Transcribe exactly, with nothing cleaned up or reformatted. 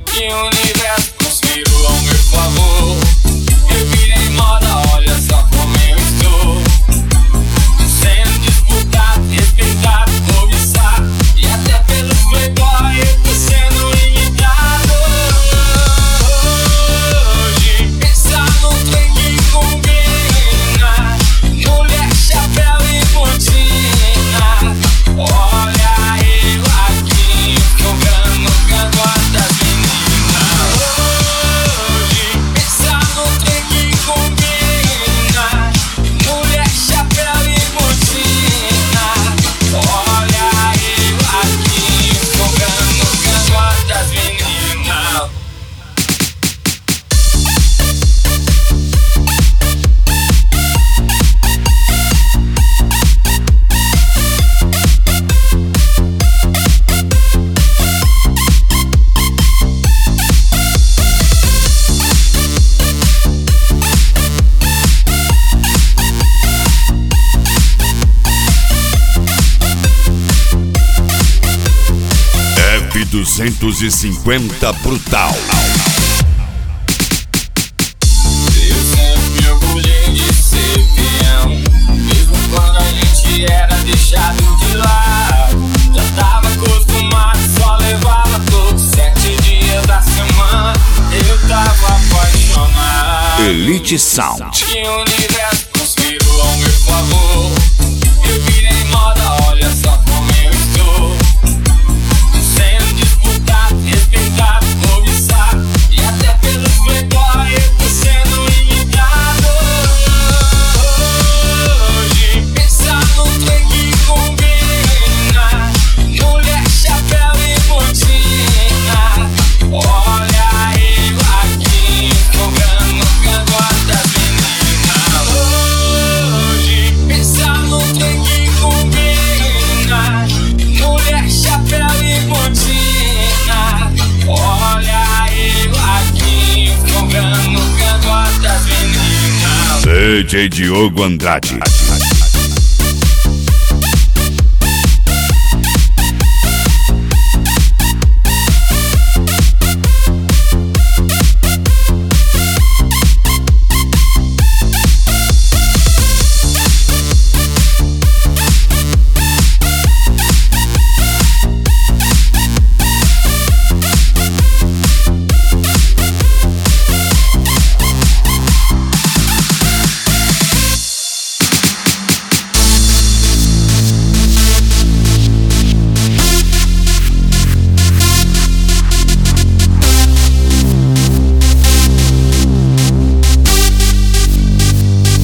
que o universo conspirou ao meu favor. Eu virei moda, olha só como eu estou, sendo disputado, respeitado, cobiçado, e até pelos playboy eu tô sendo imitado. Hoje, pensar num trem que combina, mulher, chapéu e botina. Olha eu aqui, jogando cangote das meninas. Hoje, pensar num trem que combina, mulher, chapéu e botina. Olha eu aqui, jogando cangote das meninas. F duzentos e cinquenta Brutal. Eu sempre me orgulhei de ser peão, mesmo quando a gente era deixado de lado. Já tava acostumado, só levava todos sete dias da semana. Eu tava apaixonado. Elite Sound. Que o universo conspirou ao meu favor. Eu virei moda, olha só como eu estou, sendo disputado, respeitado, cobiçado, e até pelos playboy eu tô sendo imitado. Hoje, pensar num trem que combina, mulher, chapéu e botina. Olha eu aqui, jogando cangote das meninas. Hoje, pensar num trem que combina, mulher, chapéu e botina. Olha eu aqui, jogando cangote das meninas. D J Diogo Andrade.